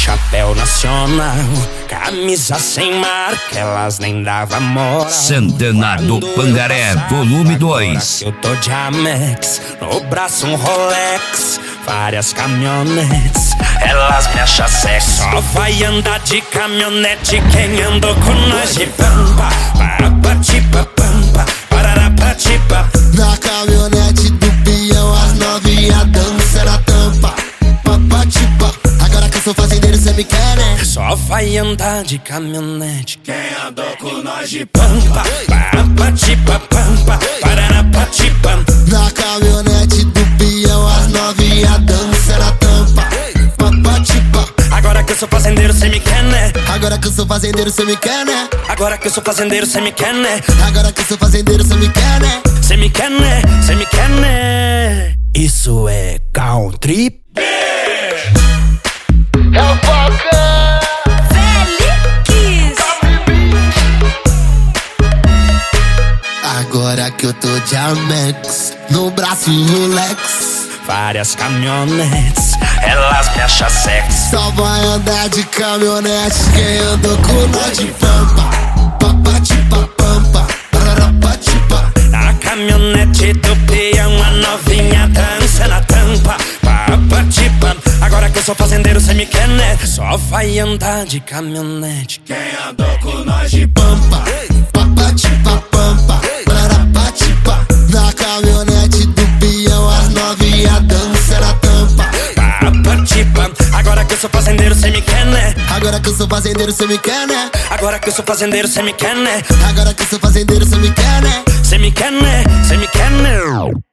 chapéu nacional, camisa sem marca, elas nem davam moral. Centenário do Pangaré, volume 2. Eu tô de Amex, no braço um Rolex, várias caminhonetes, elas me acham sexy. Só vai andar de caminhonete quem andou com nós de pampa. Parapatipa, pampa, pararapatipa. Na caminhonete do peão, as novinha dança na tampa. Papatipa, agora que eu sou fazendeiro, cê me quer, né? Só vai andar de caminhonete quem andou com nós de pampa. Parapatipa, pampa, pararapatipa. Na caminhonete do peão, as novinha dança na tampa. Papatipa, agora que eu sou fazendeiro, cê me quer, né? agora que eu sou fazendeiro, cê me quer, né? Agora que eu sou fazendeiro, cê me quer, né? Agora que eu sou fazendeiro, cê me quer, né? Cê me quer, né? Cê me quer, né? Isso é country. É o Foca Felix. Agora que eu tô de Amex, no braço Rolex, Várias caminhonetes, elas me acham sexy. só vai andar de caminhonete quem andou com nós de pampa. Papatipa, pampa, pararapatipa. Na caminhonete do peão, a novinha dança na tampa. Papatipa, agora que eu sou fazendeiro, cê me quer, né? Só vai andar de caminhonete quem andou com nós de Pampa, papatipa, pampa, pararapatipa. Na caminhonete do peão, as novinha dança na tampa. Papatipa, agora que eu sou fazendeiro, cê me quer, né? Agora que eu sou fazendeiro, cê me quer, né? Agora que eu sou fazendeiro, cê me quer, né? Agora que eu sou fazendeiro, cê me quer, né? Cê me quer, né? Cê me quer, né?